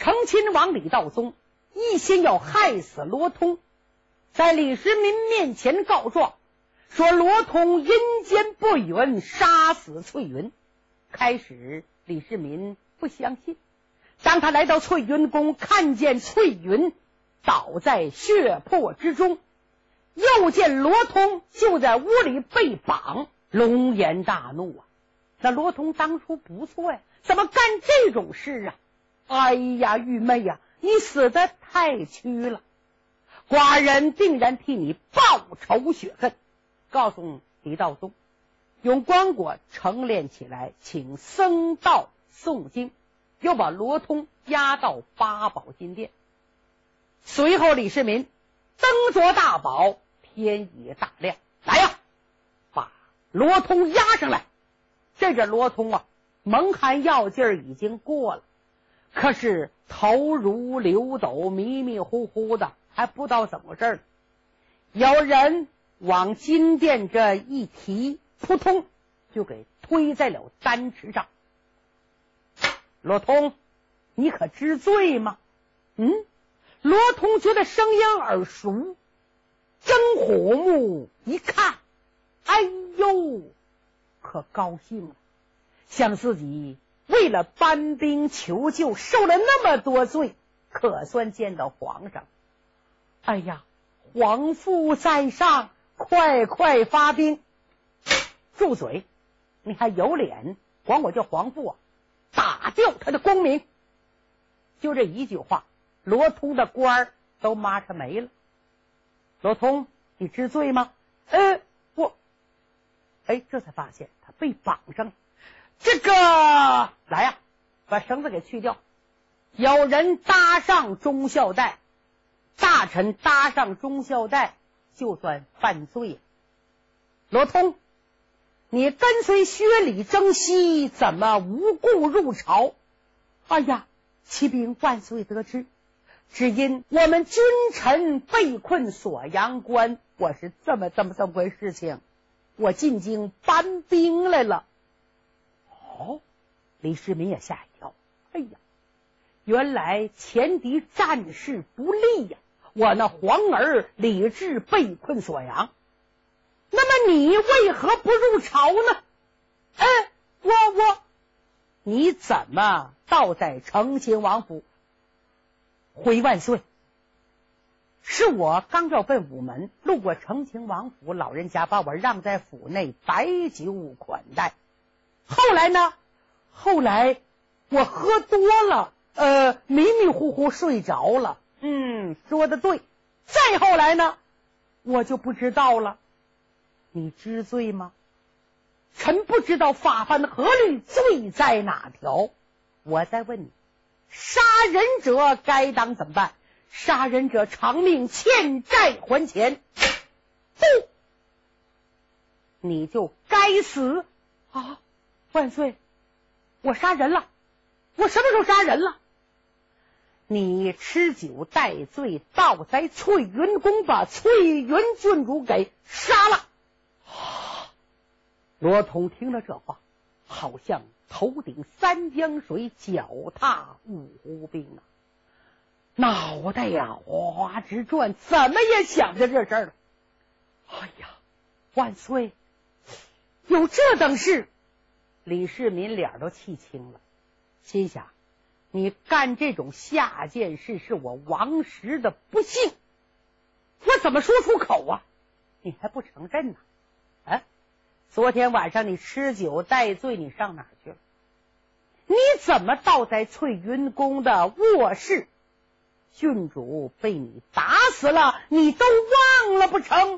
成亲王李道宗一心要害死罗通，在李世民面前告状，说罗通阴间不允杀死翠云。开始李世民不相信，当他来到翠云宫，看见翠云倒在血泊之中，又见罗通就在屋里被绑，龙颜大怒啊！那罗通当初不错呀，怎么干这种事啊？哎呀，玉妹呀，你死得太屈了，寡人定然替你报仇雪恨。告诉李道宗，用棺椁成殓起来，请僧道诵经，又把罗通押到八宝金殿。随后李世民登着大宝，天已大亮，来呀，把罗通押上来。这罗通啊，蒙汗药劲儿已经过了，可是头如流斗，迷迷糊糊的，还不知道怎么回事。有人往金殿这一提，扑通就给推在了丹池上。罗通，你可知罪吗？罗通觉得声音耳熟，睁虎目一看，哎呦，可高兴了，想自己为了搬兵求救受了那么多罪，可算见到皇上。哎呀，皇父在上，快快发兵！住嘴！你还有脸管我叫皇父啊？打掉他的功名！就这一句话，罗通的官儿都抹成没了。罗通，你知罪吗？这才发现他被绑上了。这个来呀，把绳子给去掉。有人搭上忠孝带，大臣搭上忠孝带就算犯罪。罗通，你跟随薛礼征西，怎么无故入朝？哎呀，启禀万岁得知，只因我们君臣被困锁阳关，我是这么回事情，我进京搬兵来了。李世民也吓一跳，哎呀，原来前敌战事不利呀，我那皇儿李治被困锁阳，那么你为何不入朝呢？你怎么倒在成亲王府？回万岁，是我刚要奔午门，路过成亲王府，老人家把我让在府内，摆酒款待。后来我喝多了，迷迷糊糊睡着了。说的对。再后来呢，我就不知道了。你知罪吗？臣不知道法犯何律，罪在哪条？我再问你，杀人者该当怎么办？杀人者偿命，欠债还钱。不，你就该死啊！万岁，我杀人了，我什么时候杀人了？你吃酒戴罪，倒在翠云宫，把翠云郡主给杀了。罗通听了这话，好像头顶三江水，脚踏五湖冰啊，脑袋呀哗直转，怎么也想着这事儿了。哎呀，万岁，有这等事！李世民脸都气青了，心想，你干这种下贱事是我王石的不幸，我怎么说出口啊？你还不承认呢？昨天晚上你吃酒戴罪，你上哪儿去了？你怎么倒在翠云宫的卧室？郡主被你打死了，你都忘了不成？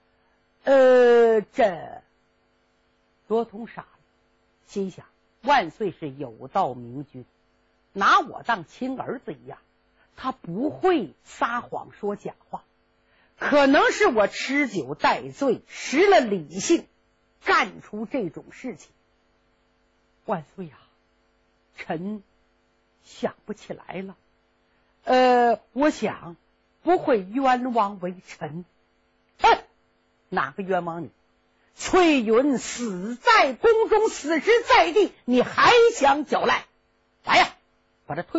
这罗通傻了，心想，万岁是有道明君，拿我当亲儿子一样，他不会撒谎说假话，可能是我吃酒戴罪，失了理性，干出这种事情。万岁啊，臣想不起来了。我想不会冤枉为臣。哪个冤枉你？翠云死在宫中，死尸在地，你还想狡赖？来呀，把他推出去，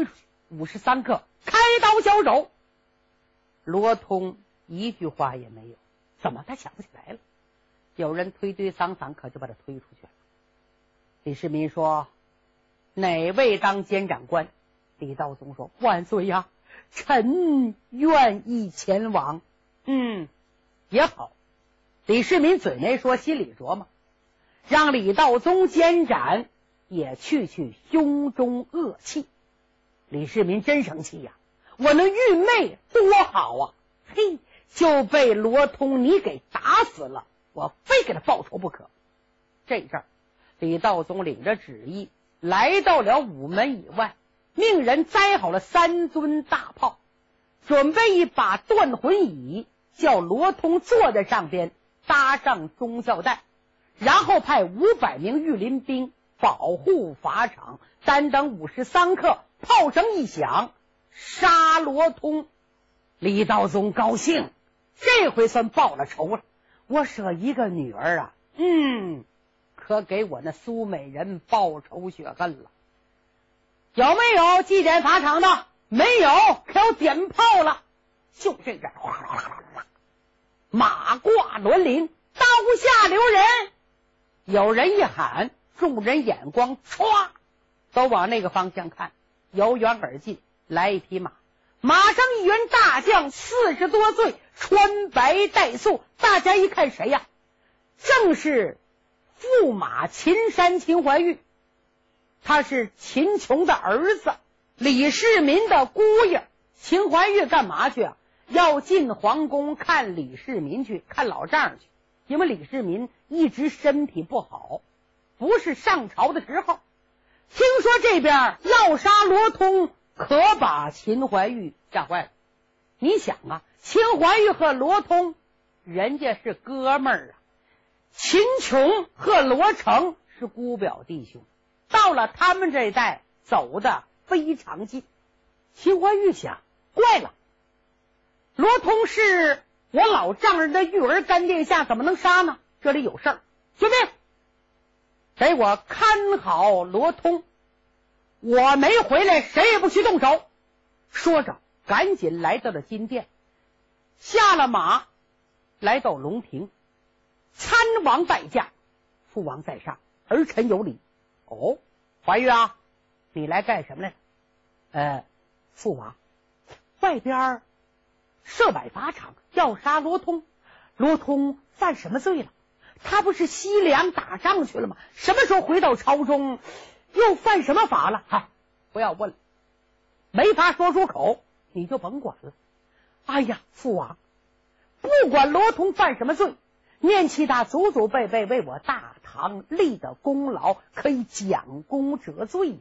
53克，开刀销手。罗通一句话也没有，怎么他想不起来了？有人推推搡搡，可就把他推出去了。李世民说：“哪位当监斩官？”李道宗说：“万岁呀，臣愿意前往。”也好。李世民嘴没说，心里琢磨，让李道宗监斩，也去胸中恶气。李世民真生气呀，我能遇妹多好啊！嘿，就被罗通你给打死了，我非给他报仇不可。这阵儿，李道宗领着旨意来到了午门以外，命人栽好了3尊大炮，准备一把断魂椅，叫罗通坐在上边，搭上中校带，然后派500名御林兵保护法场。单等53刻，炮声一响，杀罗通。李道宗高兴，这回算报了仇了。我舍一个女儿啊，可给我那苏美人报仇雪恨了。有没有祭奠法场的？没有，可要点炮了。就这样，哗啦啦啦啦，马挂銮铃，刀下留人。有人一喊，众人眼光唰都往那个方向看。由远而近，来一匹马，马上一员大将，40多岁，穿白带素。大家一看，谁呀？正是驸马秦山秦怀玉。他是秦琼的儿子，李世民的姑爷。秦怀玉干嘛去啊？要进皇宫看李世民去，看老丈人去。因为李世民一直身体不好，不是上朝的时候。听说这边要杀罗通，可把秦怀玉吓坏了。你想啊，秦怀玉和罗通人家是哥们儿啊，秦琼和罗成是姑表弟兄，到了他们这一代走的非常近。秦怀玉想，怪了，罗通是我老丈人的育儿干殿下，怎么能杀呢？这里有事儿，遵命，给我看好罗通，我没回来谁也不许动手。说着赶紧来到了金殿，下了马，来到龙庭，参王拜驾，父王在上，儿臣有礼。哦，怀玉啊，你来干什么来了？父王，外边设摆法场要杀罗通，罗通犯什么罪了？他不是西凉打仗去了吗？什么时候回到朝中，又犯什么法了？不要问了，没法说出口，你就甭管了。哎呀，父王，不管罗通犯什么罪，念其他祖祖辈辈为我大唐立的功劳，可以奖功折罪。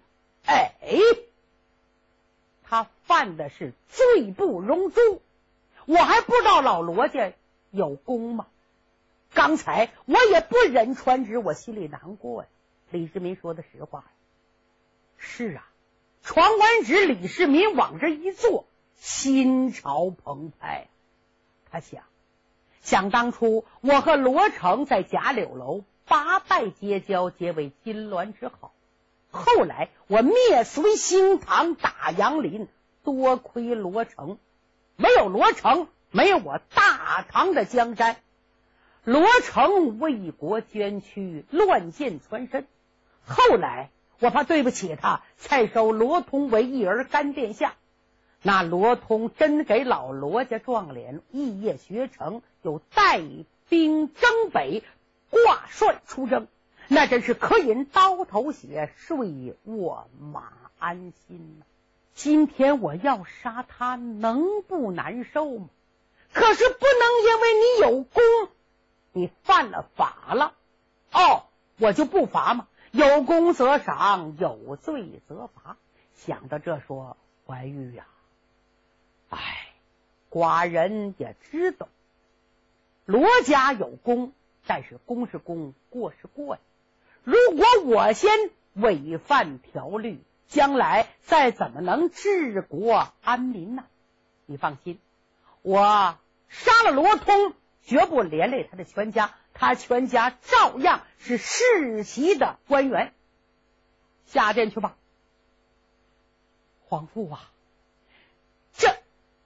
他犯的是罪不容诛，我还不知道老罗家有功吗？刚才我也不忍传旨，我心里难过呀。李世民说的实话呀。是啊，传完旨，李世民往这一坐，心潮澎湃。他想当初我和罗成在贾柳楼8拜结交，结为金銮之好。后来我灭隋兴唐，打杨林，多亏罗成，没有罗成，没有我大唐的江山。罗成为国捐躯，乱箭穿身，后来我怕对不起他，才收罗通为义儿干殿下。那罗通真给老罗家撞脸，一夜学成，有带兵征北，挂帅出征，那真是可饮刀头血，睡卧马安心呐。今天我要杀他，能不难受吗？可是不能因为你有功，你犯了法了，我就不罚吗？有功则赏，有罪则罚。想到这说，怀玉呀，寡人也知道罗家有功，但是功是功，过是过呀。如果我先违反条律，将来再怎么能治国安民呢？你放心，我杀了罗通，绝不连累他的全家，他全家照样是世袭的官员。下殿去吧。皇父啊，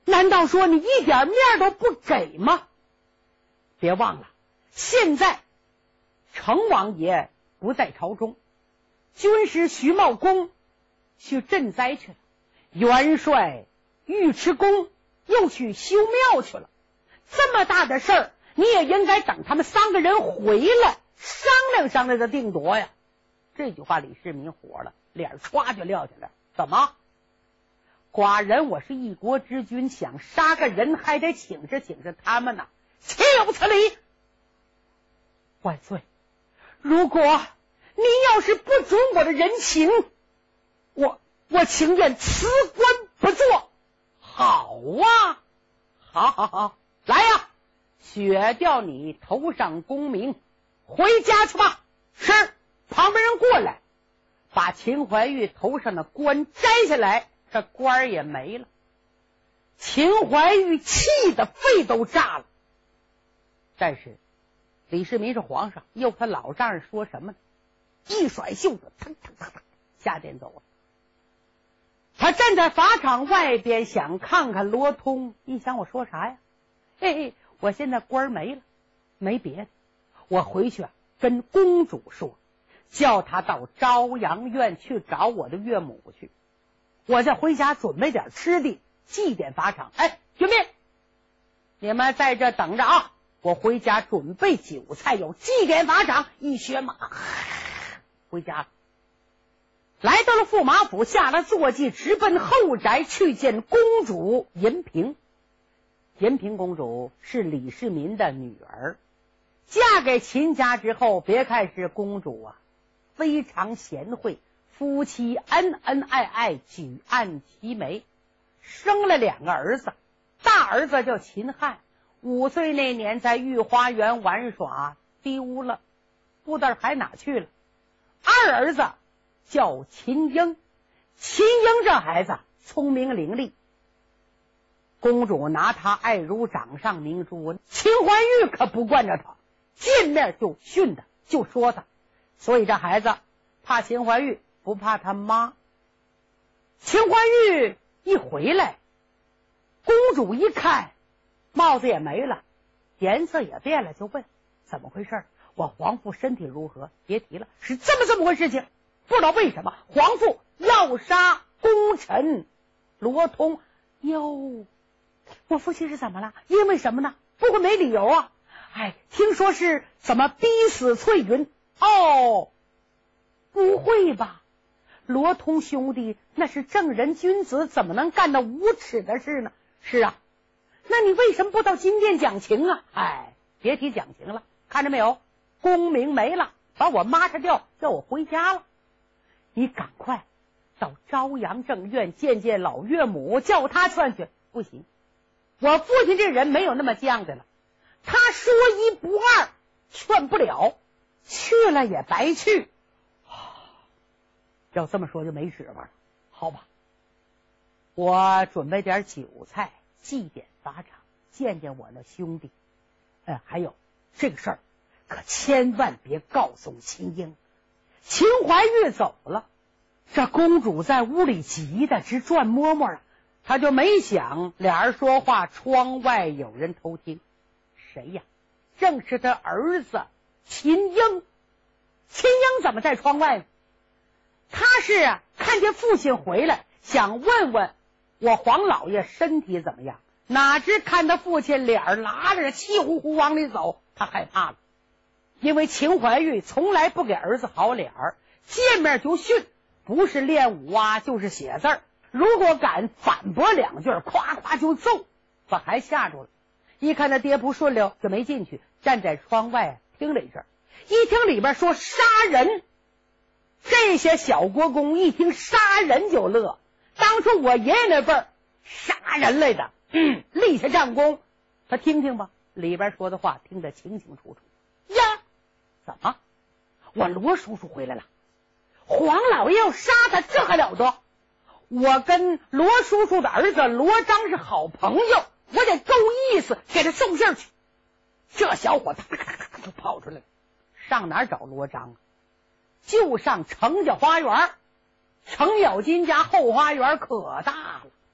难道说你一点面都不给吗？别忘了，现在成王爷不在朝中，军师徐茂公去赈灾去了，元帅尉迟恭又去修庙去了。这么大的事儿，你也应该等他们3个人回来商量商量的定夺呀。这句话李世民火了，脸歘就撂下来。怎么？寡人我是一国之君，想杀个人还得请示请示他们呢，岂有此理！万岁，如果您要是不准我的人情，我情愿辞官不做。好啊，好，来呀，削掉你头上功名，回家去吧。是，旁边人过来，把秦怀玉头上的冠摘下来，这官儿也没了。秦怀玉气得肺都炸了。但是李世民是皇上，又他老丈人说什么呢？一甩袖子，腾下殿走了。他站在法场外边，想看看罗通。一想，我说啥呀？嘿，我现在官没了，没别的，我回去跟公主说，叫他到朝阳院去找我的岳母去。我再回家准备点吃的，祭奠法场。军兵，你们在这等着啊！我回家准备酒菜，有祭奠法场。一学马回家了。来到了驸马府，下了坐骑，直奔后宅去见公主银萍。银萍公主是李世民的女儿，嫁给秦家之后，别看是公主啊，非常贤惠，夫妻恩恩爱爱，举案齐眉，生了2个儿子。大儿子叫秦汉，5岁那年在御花园玩耍丢了，不知道还哪去了。二儿子叫秦英，秦英这孩子聪明伶俐，公主拿他爱如掌上明珠。秦怀玉可不惯着他，见面就训他，就说他，所以这孩子怕秦怀玉，不怕他妈。秦怀玉一回来，公主一看帽子也没了，颜色也变了，就问怎么回事？我皇父身体如何？别提了，是这么回事情。不知道为什么皇父要杀功臣罗通。哟，我父亲是怎么了？因为什么呢？不会没理由啊。听说是怎么逼死翠云。哦，不会吧，罗通兄弟那是正人君子，怎么能干那无耻的事呢？是啊，那你为什么不到金殿讲情啊？别提讲情了，看着没有，功名没了，把我抹杀掉，叫我回家了。你赶快到朝阳正院见见老岳母，叫他劝劝。不行，我父亲这人没有那么犟的了，他说一不二，劝不了，去了也白去。要这么说就没指望了。好吧，我准备点酒菜，祭奠法场，见见我那兄弟。还有这个事儿可千万别告诉秦英。秦怀玉走了，这公主在屋里急的直转摸摸了，她就没想俩人说话，窗外有人偷听。谁呀？正是他儿子秦英。秦英怎么在窗外呢？他是看见父亲回来，想问问我黄老爷身体怎么样，哪知看他父亲脸拉着气呼呼往里走，他害怕了。因为秦怀玉从来不给儿子好脸儿，见面就训，不是练武啊就是写字儿，如果敢反驳2句，夸夸就揍，把孩子吓住了。一看他爹不顺溜，就没进去，站在窗外听了一阵，一听里边说杀人，这些小国公一听杀人就乐。当初我爷爷那辈儿杀人来的，立下战功。他听听吧，里边说的话听得清清楚楚。呀，怎么我罗叔叔回来了？黄老爷要杀他，这还了得？我跟罗叔叔的儿子罗章是好朋友，我得够意思给他送信去。这小伙子就跑出来了，上哪儿找罗章啊？就上程家花园。程咬金家后花园可大了，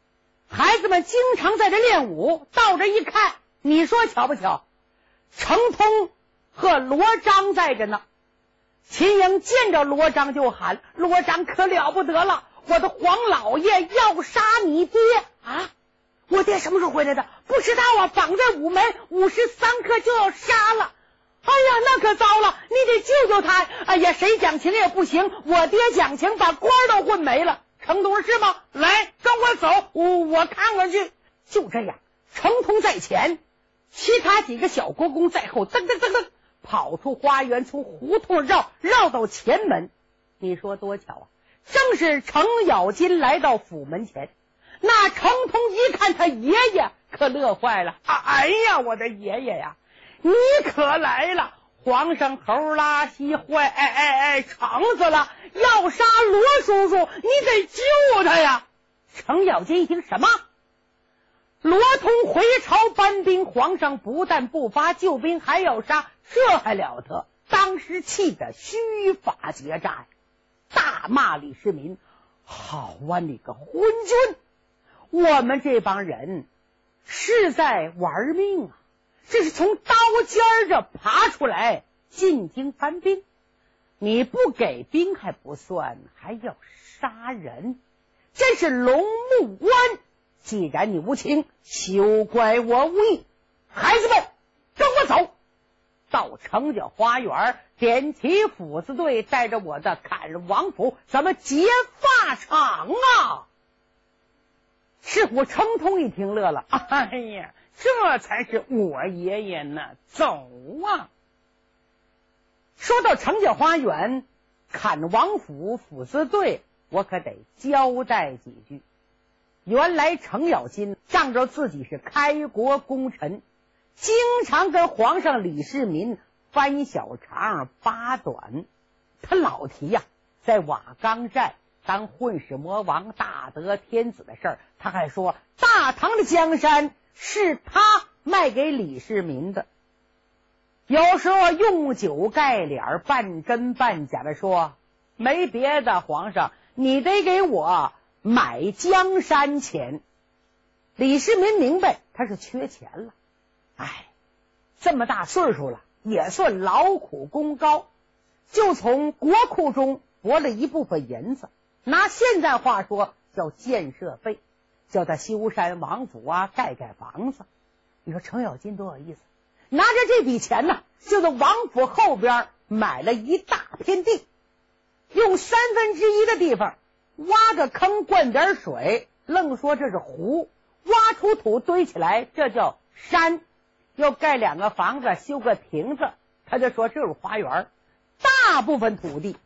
孩子们经常在这练武，到这一看，你说巧不巧？程通和罗章在着呢。秦英见着罗章就喊：罗章可了不得了，我的黄老爷要杀你爹啊！我爹什么时候回来的？不知道啊，绑在午门53刻就要杀了。哎呀，那可糟了，你得救救他！哎呀，谁讲情也不行，我爹讲情把官都混没了。程通是吗？来，跟我走，我看看去。就这样，程通在前，其他几个小国公在后，噔噔噔噔跑出花园，从胡同绕到前门。你说多巧啊！正是程咬金来到府门前，那程通一看他爷爷，可乐坏了。哎呀，我的爷爷呀，你可来了！皇上猴拉稀坏，肠子了，要杀罗叔叔，你得救他呀！程咬金一听什么？罗通回朝搬兵，皇上不但不发救兵，还要杀，这还了得！当时气得须发结扎，大骂李世民：好啊，你个昏君！我们这帮人是在玩命啊！这是从刀尖这爬出来进京翻兵，你不给兵还不算，还要杀人，真是龙目官！既然你无情，休怪我无义。孩子们，跟我走到程家花园，点起斧子队，带着我的砍王府，咱们结发场啊！是我程通一听乐了，哎呀，这才是我爷爷呢！走啊！说到程家花园砍王府斧子队，我可得交代几句。原来程咬金仗着自己是开国功臣，经常跟皇上李世民翻小肠扒短。他老提呀，在瓦岗寨当混世魔王大得天子的事儿，他还说大唐的江山是他卖给李世民的。有时候用酒盖脸，半真半假的说，没别的，皇上你得给我买江山钱。李世民明白他是缺钱了，哎，这么大岁数了，也算劳苦功高，就从国库中拨了一部分银子，拿现在话说叫建设费，叫他修缮王府啊，盖房子。你说程咬金多有意思，拿着这笔钱呢，就在王府后边买了一大片地，用1/3的地方挖个坑，灌点水，愣说这是湖，挖出土堆起来，这叫山。又盖2个房子，修个亭子，他就说这是花园。大部分土地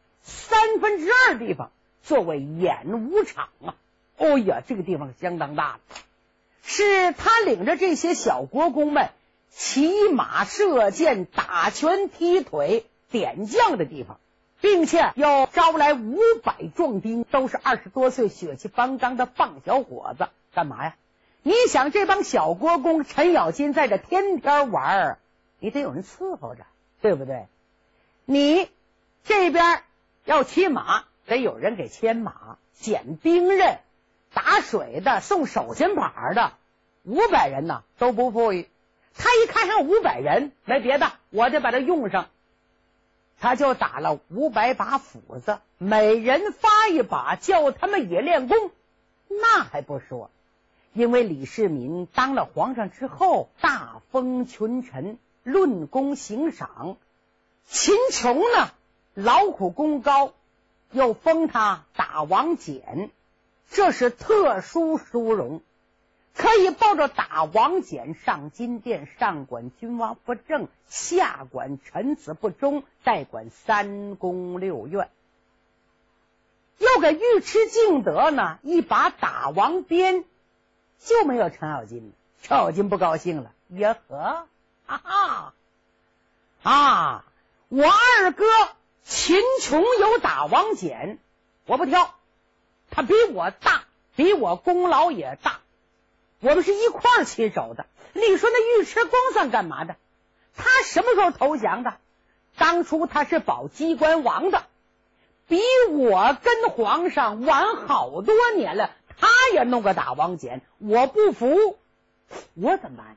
2/3地方作为演武场啊！哦呀，这个地方相当大了，是他领着这些小国公们骑马射箭、打拳踢腿、点将的地方，并且要招来500壮丁，都是20多岁血气方刚的棒小伙子。干嘛呀？你想这帮小国公程咬金在这天天玩，你得有人伺候着，对不对？你这边要骑马，得有人给牵马、捡兵刃、打水的、送手心板的，500人呢都不富裕。他一看上500人，没别的，我得把它用上。他就打了500把斧子，每人发一把，叫他们也练功。那还不说，因为李世民当了皇上之后，大封群臣，论功行赏。秦琼呢，劳苦功高，又封他打王简，这是特殊殊荣，可以抱着打王简上金殿，上管君王不正，下管臣子不忠，代管3宫6院。又给尉迟敬德呢一把打王鞭，就没有程咬金了。程咬金不高兴了，耶呵，哈哈我二哥秦琼有打王简，我不挑，他比我大，比我功劳也大，我们是一块儿起手的。你说那尉迟恭算干嘛的？他什么时候投降的？当初他是保机关王的，比我跟皇上晚好多年了，他也弄个大王锏，我不服，我怎么办？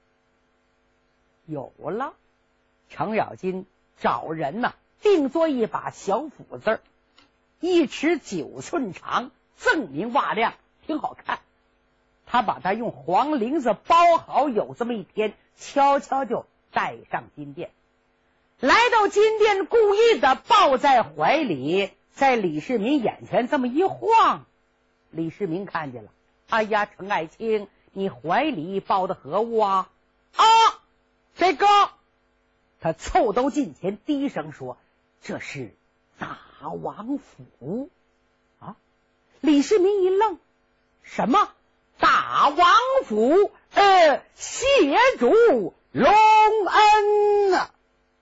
有了，程咬金找人呐，定做一把小斧子，1尺9寸长，锃明瓦亮，挺好看。他把它用黄绫子包好，有这么一天，悄悄就带上金殿，来到金殿，故意的抱在怀里，在李世民眼前这么一晃。李世民看见了，哎呀，程爱卿，你怀里抱的何物啊？啊，这个。他凑到近前，低声说：“这是大王斧啊！”李世民一愣，什么大王斧？谢主隆恩啊！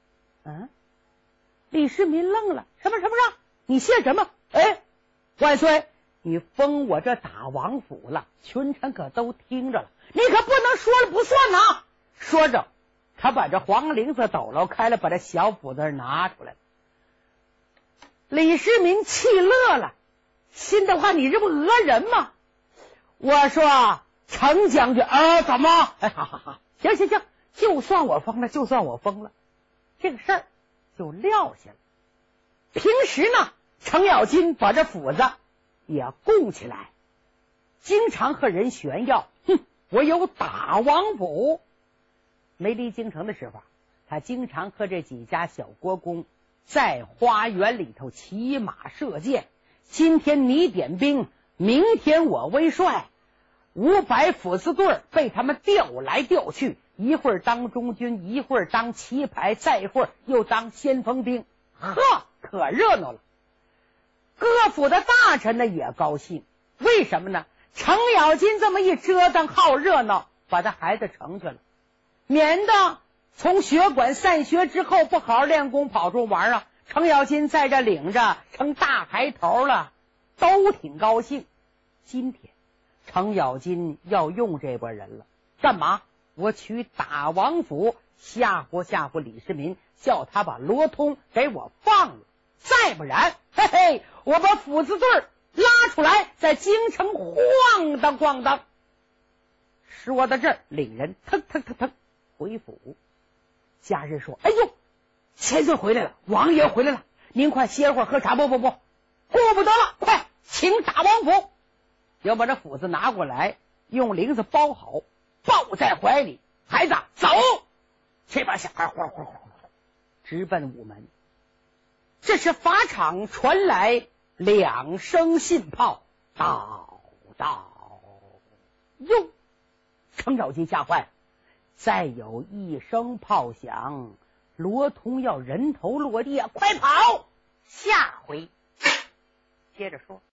李世民愣了，什么？你谢什么？万岁，你封我这大王府了，群臣可都听着了，你可不能说了不算呐！说着，他把这黄绫子抖搂开了，把这小斧子拿出来了。李世民气乐了，心的话，你这不讹人吗？我说程将军怎么？好，行，就算我疯了，这个事儿就撂下了。平时呢，程咬金把这斧子也供起来，经常和人炫耀，我有大王斧。没离京城的时候，他经常和这几家小国公在花园里头骑马射箭。今天你点兵，明天我为帅，500斧子队被他们调来调去，一会儿当中军，一会儿当旗牌，再一会儿又当先锋兵，可热闹了。各府的大臣呢也高兴，为什么呢？程咬金这么一折腾，好热闹，把他孩子成去了，免得从学馆散学之后不好好练功，跑出玩啊。程咬金在这领着成大排头了，都挺高兴。今天程咬金要用这拨人了，干嘛？我取大王府吓唬李世民，叫他把罗通给我放了，再不然，我把斧子队拉出来，在京城晃荡。说到这儿，领人腾回府。家人说：“哎呦，千岁回来了，王爷回来了，您快歇会儿喝茶。不，顾不得了，快请大王府。”要把这斧子拿过来，用绫子包好，抱在怀里。孩子，走！这帮小孩呼直奔午门。这时法场传来2声信炮，到哟！程咬金吓坏了，再有1声炮响，罗通要人头落地啊！快跑！下回接着说。